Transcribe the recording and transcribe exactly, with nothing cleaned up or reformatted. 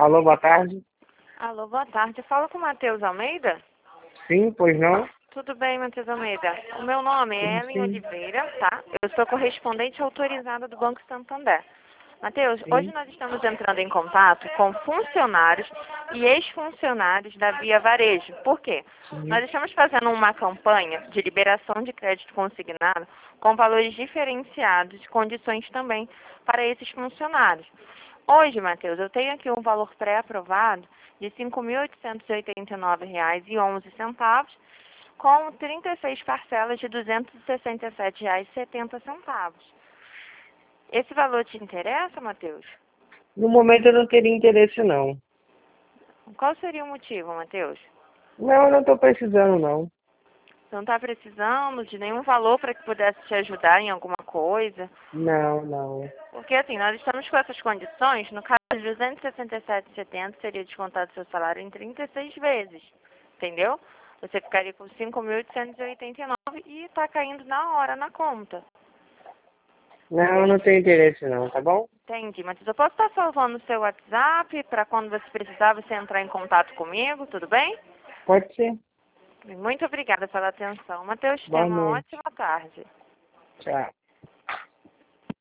Alô, boa tarde. Alô, boa tarde. Fala com o Matheus Almeida? Sim, pois não? Tudo bem, Matheus Almeida. O meu nome é Sim, Ellen sim. Oliveira, tá? Eu sou correspondente autorizada do Banco Santander. Matheus, hoje Sim. nós estamos entrando em contato com funcionários e ex-funcionários da Via Varejo. Por quê? Sim. Nós estamos fazendo uma campanha de liberação de crédito consignado com valores diferenciados e condições também para esses funcionários. Hoje, Matheus, eu tenho aqui um valor pré-aprovado de cinco mil oitocentos e oitenta e nove reais e onze centavos, com trinta e seis parcelas de duzentos e sessenta e sete reais e setenta centavos. Esse valor te interessa, Matheus? No momento eu não teria interesse, não. Qual seria o motivo, Matheus? Não, eu não estou precisando, não. Você não está precisando de nenhum valor para que pudesse te ajudar em alguma coisa? Não, não. Porque, assim, nós estamos com essas condições, no caso de duzentos e sessenta e sete reais e setenta centavos seria descontado seu salário em trinta e seis vezes, entendeu? Você ficaria com cinco mil oitocentos e oitenta e nove e está caindo na hora na conta. Não, eu não tenho interesse, não, tá bom? Entendi, Matheus. Eu posso estar salvando o seu WhatsApp para quando você precisar você entrar em contato comigo, tudo bem? Pode ser. Muito obrigada pela atenção. Matheus, tenha Boa uma noite. ótima tarde. Tchau.